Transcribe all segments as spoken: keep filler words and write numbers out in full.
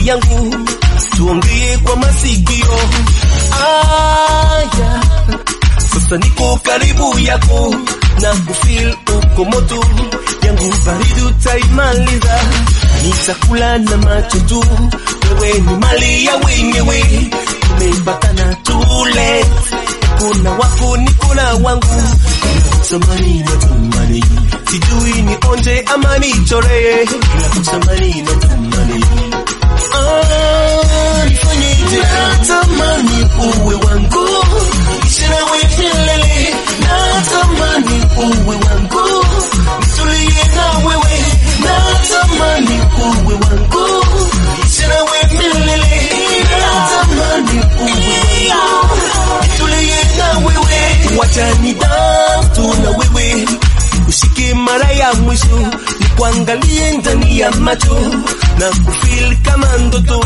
yangu, tuongee kwa masikio. Aya, sasa niko karibu yako na kufeel uko moto, yangu baridi utaimaliza, nitakula na macho tu, wewe ni mali ya wenyewe, tumepatana tule, kuna wako nikuna wangu, samani na tumani, sijui ni onje ama ni chore, samani na tumani. Ah, nifanyeje? Natamani uwe wangu, ishina wetelele, natamani uwe wangu, nitulie na wewe, natamani uwe wangu, ishina wetelele, natamani uwe wangu, nitulie na wewe, wacha ni daftu na wewe, ushike mara ya mwisho, nikuangalie ndani ya macho, na kufeel kama ndoto.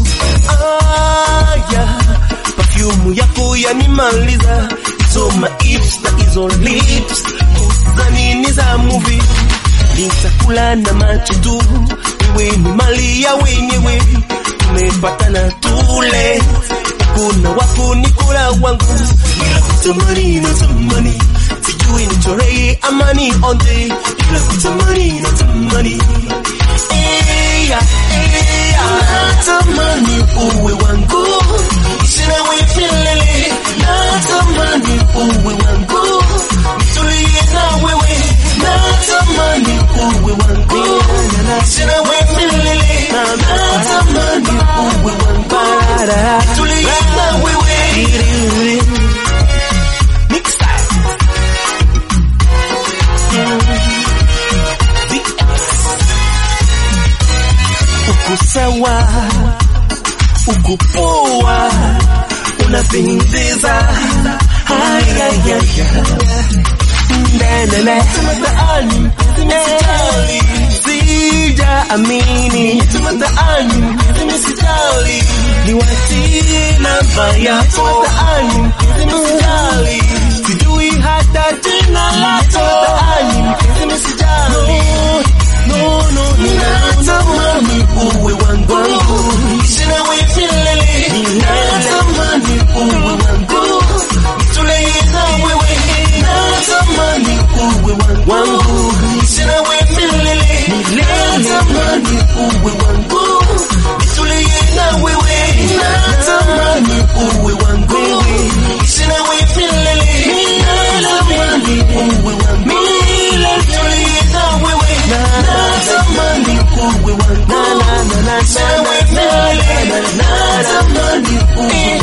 Aya, perfume yako yanimaliza, hizo maips na hizo lips, kuzani ni za movie, nitakula na macho tu, wewe ni mali ya wenyewe, tumepatana tule, kuna wako nikula wangu, ila kutamani na tamani, sijui ni chorei ama ni onde, ila kutamani na tamani. Eya, eya, natamani uwe wangu, ishina wetelele, natamani uwe wangu, nitulie na wewe, natamani uwe wangu, ishina wetelele, natamani uwe wangu, nitulie na wewe. Mix time. Uko sawa, uko poa, unapendeza, haya ya ya, ndelele, tumataani, tumesitali, sija amini, tumataani, tumesitali, niwatie namba yako, tumataani, tumesitali, sijui hata jina lako, tumataani, tumesitali. No, no, no, natamani uwe wangu, ishina wetelele, natamani uwe wangu, nitulie na wewe, natamani uwe wangu, ishina wetelele, natamani uwe wangu, nitulie na wewe, natamani uwe wangu, ishina wetelele, natamani uwe wangu, nitulie na wewe, natamani uwe wangu, na na na na na na na na na